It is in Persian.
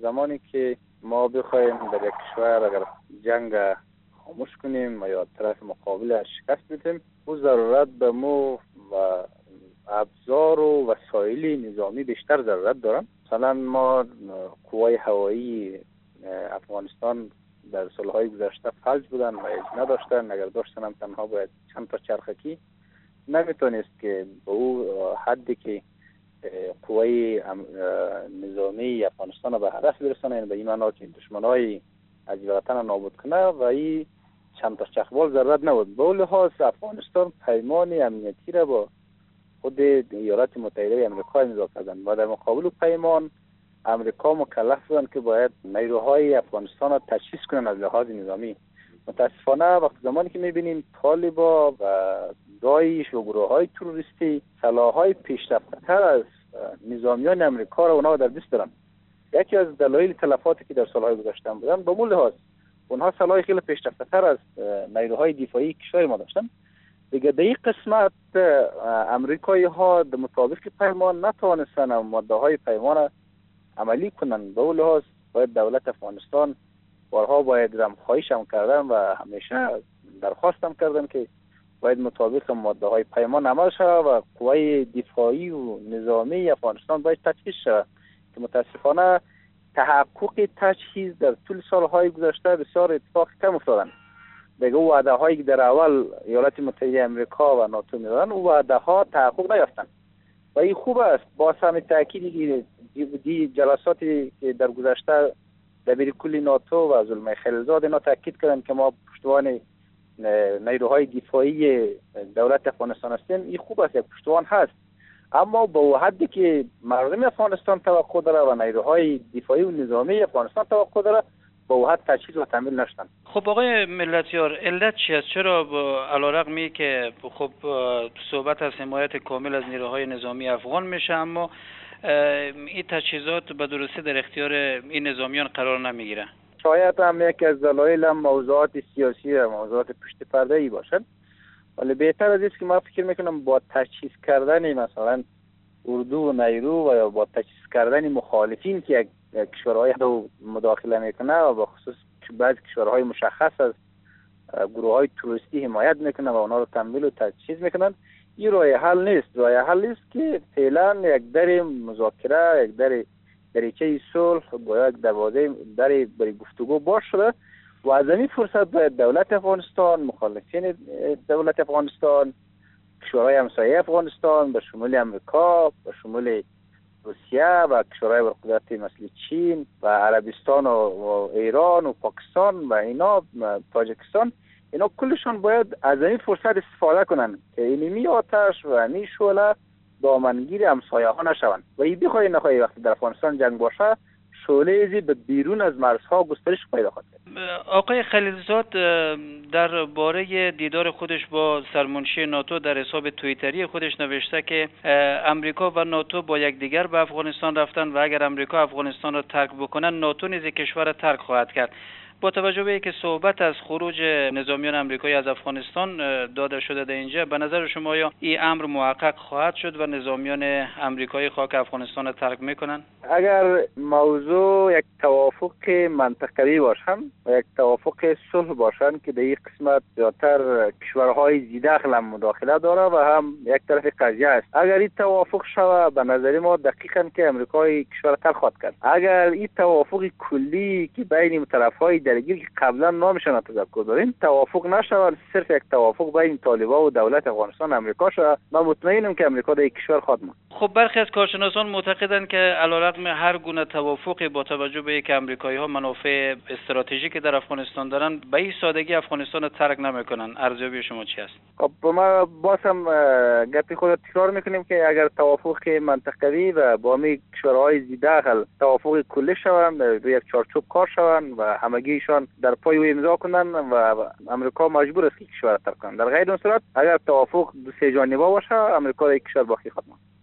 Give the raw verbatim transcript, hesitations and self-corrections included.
زمانی که ما بخوایم در یک کشور اگر جنگ خاموش کنیم و یا طرف مقابل شکست بدیم، او ضرورت به مو و ابزار و وسایل نظامی بیشتر ضرورت دارن. مثلا ما قوای هوایی افغانستان در سالهای گذشته فلج بودن و هیچ نداشتن، اگر داشتن هم تنها باید چند تا چرخکی، نمیتونست که به او حدی که قوای نظامی افغانستان رو به هدف برسانه، یعنی به این معنا که دشمنای از وطن نابود کنه و این چند تا چخبال ضرورت نبود. به اون لحاظ افغانستان پیمان امنیتی را با خود ایالات متحده آمریکا امضا کردند و در مقابل پیمان امریکا مکلف بودند که باید نیروهای افغانستان را تجهیز کنند از لحاظ نظامی. متاسفانه وقت زمانی که می‌بینیم طالبا و داعش و گروه‌های تروریستی سلاح‌های پیشرفته‌تر از نظامیان امریکا را اونها در دست دارند. یکی از دلایل تلفاتی که در سال‌های گذشته بودن به مول لحاظ اونها سلاح خیلی پیشرفته‌تر از نیروهای دفاعی کشور ما داشتن. دیگه در این قسمت امریکایی ها در مطابق پیمان نتوانستن ماده های پیمان عملی کنن. به اون لحاظ باید دولت افغانستان بارها باید رمخواهیش هم کردن و همیشه درخواست هم کردن که باید مطابق ماده های پیمان عمل شود و قوای دفاعی و نظامی افغانستان باید تجهیز شود که متاسفانه تحقق تجهیز در طول سالهای گذشته بسیار اتفاق کم افتادن. دیگه او وعده هایی که در اول ایالات متحده آمریکا و ناتو میدادن او وعده ها تحقق نیافتند و این خوب است. با هم تاکید دی جلساتی که در گذشته دبیر کل ناتو و زلمه خلیلزاد اینا تاکید کردن که ما پشتوان نیروهای دفاعی دولت افغانستان هستیم، این خوب است، یک پشتوان هست، اما با حدی که مردم افغانستان توقع داره و نیروهای دفاعی و نظامی افغانستان توقع داره با وحد تجهیز و تامین نشدن. خب آقای ملتیار، علت چی است؟ چرا علیرغمی که خب صحبت از حمایت کامل از نیروهای نظامی افغان میشه اما این تجهیزات به درستی در اختیار این نظامیان قرار نمیگیره؟ شاید هم یکی از دلایل هم موضوعات سیاسی و موضوعات پشت پرده ای باشد، ولی بهتر از است که ما فکر میکنم با تجهیز کردن مثلا اردو و نیرو و یا با تجهیز کردن مخالفین که یک کشورهای دو مداخله میکنه و به خصوص بعضی کشورهای مشخص از گروه های توریستی حمایت میکنه و اونا رو تمویل و تجهیز میکنن، این راه حل نیست. راه حل نیست که فعلا یک در مذاکره، یک در دریچه صلح با یک دروازه در برای گفتگو باز شده و از این فرصت باید دولت افغانستان، مخالفین دولت افغانستان، کشورهای همسایه افغانستان به شمول امریکا، به شمول روسیه و کشورهای برقدرت مثل چین و عربستان و, و ایران و پاکستان و اینا تاجیکستان، اینا کلشان باید از این فرصت استفاده کنن که اینمی آتش و این شعله دامنگیر همسایه ها نشوند و این بخواهی نخواهی وقتی در افغانستان جنگ باشه شعله ازی به بیرون از مرزها گسترش پیدا خواهد کرد. آقای خلیلزاد در باره دیدار خودش با سرمنشی ناتو در حساب توییتری خودش نوشته که امریکا و ناتو با یکدیگر به افغانستان رفتن و اگر امریکا افغانستان را ترک بکنن ناتو نیز کشور را ترک خواهد کرد. با توجه به اینکه صحبت از خروج نظامیان آمریکایی از افغانستان داده شده در اینجا، به نظر شما آیا این امر محقق خواهد شد و نظامیان آمریکایی خاک افغانستان را ترک میکنن؟ اگر موضوع یک توافق منطقه‌ای باشن و یک توافق صلح باشن که در این قسمت زیادتر کشورهای زیداخل هم مداخله داره و هم یک طرف قضیه است، اگر این توافق شوه به نظر ما دقیقاً که آمریکای کشور ترک خواهد کرد. اگر این توافق کلی که بین طرفهای درگیر که قبلا نامشان تذکر داریم توافق نشود، صرف یک توافق بین طالبان و دولت افغانستان امریکا شود، من مطمئنم که امریکا در این کشور خواهد ماند. خب برخی از کارشناسان معتقدند که علیرغم هر گونه توافقی با توجه به اینکه آمریکایی‌ها منافع استراتژیکی در افغانستان دارن به این سادگی افغانستان رو ترک نمیکنن. ارزیابی شما چی است؟ خب ما بازم گپی خود تکرار میکنیم که اگر توافق منطقه‌ای و با می کشورهای زیداخل توافق کلی شوند، روی یک چارچوب کار شوند و همگیشان در پای او امضا کنن و امریکا مجبور است که کشور ترک کنه. در غیر این صورت اگر توافق دو سه جانبه باشه امریکا در کشور باقی خواهد ماند.